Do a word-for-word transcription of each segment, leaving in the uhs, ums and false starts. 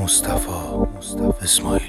مصطفی اسماعیلی.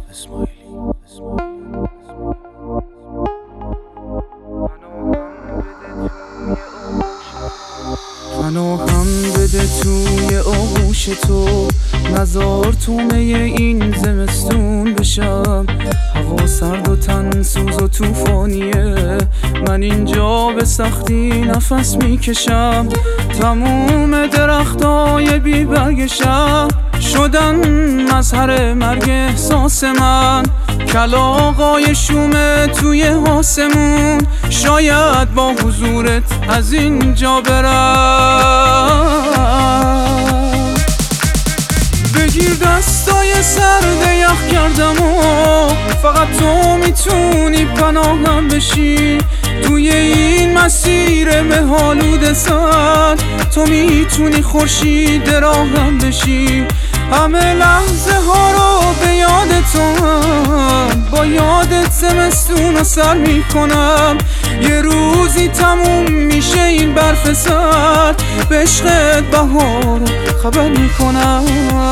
پناهم بده توی آغوش تو، نزار تو می این زمستون بشم. هوا سرد و تن سوز و توفانیه، من اینجا به سختی نفس میکشم. تموم درختای بی برگ شهر شدن مظهر مرگ احساس من. کلاغای شومه توی آسمون، شاید با حضورت از اینجا برم. بگیر دستای سرد یخ کردم و فقط تو میتونی پناهم بشی. توی این مسیر مه‌آلود سر تو میتونی خورشید راهم بشی. همه لحظه ها رو به یاد تو هم، با یادت زمستون رو سر میکنم. یه روزی تموم میشه این برف سر، به عشقت بهار رو خبر میکنم.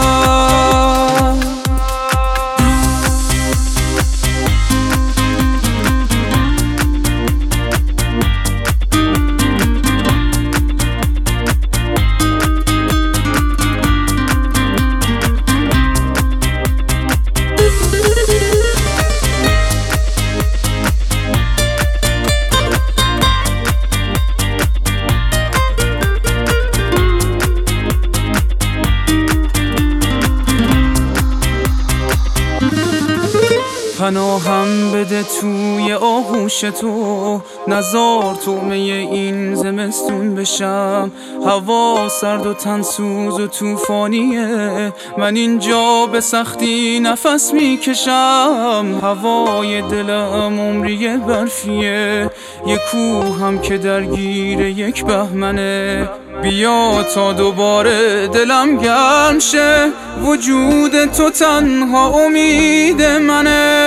پناهم بده توی آغوش تو، نزار تو می این زمستون بشم. هوا سرد و تن سوز و توفانیه، من اینجا به سختی نفس میکشم. هوای دلم عمری برفیه، یک کوه هم که درگیر یک بهمنه. بیا تا دوباره دلم گرم شه، وجود تو تنها امید منه.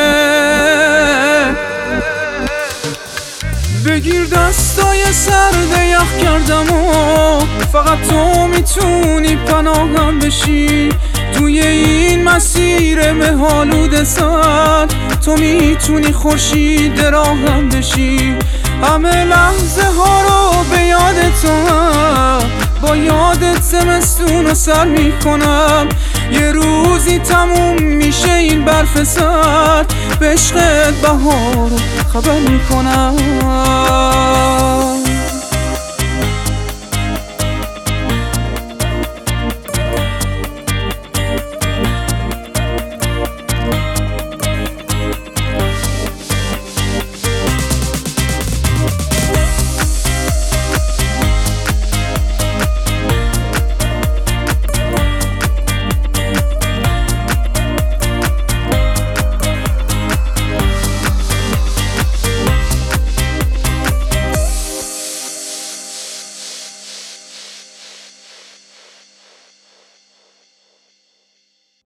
بگیر دستای سرد یخ کردم و فقط تو میتونی پناهم بشی. توی این مسیر مه‌آلود سر تو میتونی خورشید راهم بشی. همه لحظه ها رو به یاد تو هم، با یادت زمستون رو سر میکنم. یه روزی تموم میشه این برف سر، به عشقت بهار رو خبر میکنم.